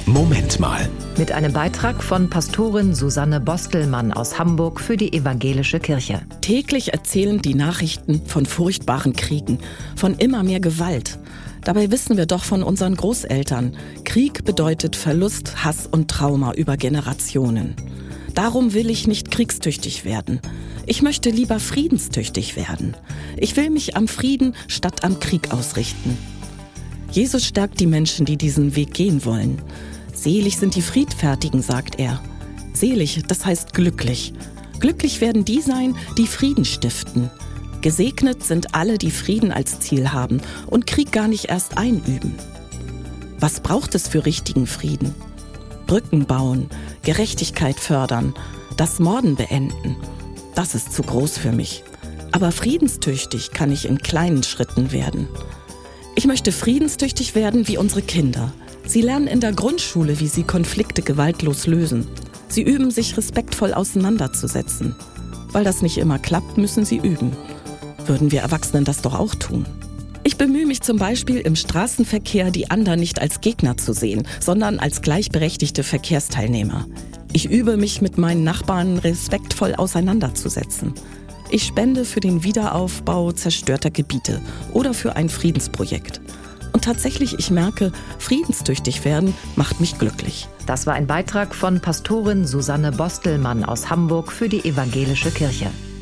Moment mal. Mit einem Beitrag von Pastorin Susanne Bostelmann aus Hamburg für die Evangelische Kirche. Täglich erzählen die Nachrichten von furchtbaren Kriegen, von immer mehr Gewalt. Dabei wissen wir doch von unseren Großeltern, Krieg bedeutet Verlust, Hass und Trauma über Generationen. Darum will ich nicht kriegstüchtig werden. Ich möchte lieber friedenstüchtig werden. Ich will mich am Frieden statt am Krieg ausrichten. Jesus stärkt die Menschen, die diesen Weg gehen wollen. Selig sind die Friedfertigen, sagt er. Selig, das heißt glücklich. Glücklich werden die sein, die Frieden stiften. Gesegnet sind alle, die Frieden als Ziel haben und Krieg gar nicht erst einüben. Was braucht es für richtigen Frieden? Brücken bauen, Gerechtigkeit fördern, das Morden beenden. Das ist zu groß für mich. Aber friedenstüchtig kann ich in kleinen Schritten werden. Ich möchte friedenstüchtig werden wie unsere Kinder. Sie lernen in der Grundschule, wie sie Konflikte gewaltlos lösen. Sie üben, sich respektvoll auseinanderzusetzen. Weil das nicht immer klappt, müssen sie üben. Würden wir Erwachsenen das doch auch tun? Ich bemühe mich zum Beispiel im Straßenverkehr, die anderen nicht als Gegner zu sehen, sondern als gleichberechtigte Verkehrsteilnehmer. Ich übe mich mit meinen Nachbarn respektvoll auseinanderzusetzen. Ich spende für den Wiederaufbau zerstörter Gebiete oder für ein Friedensprojekt. Und tatsächlich, ich merke, friedenstüchtig werden macht mich glücklich. Das war ein Beitrag von Pastorin Susanne Bostelmann aus Hamburg für die Evangelische Kirche.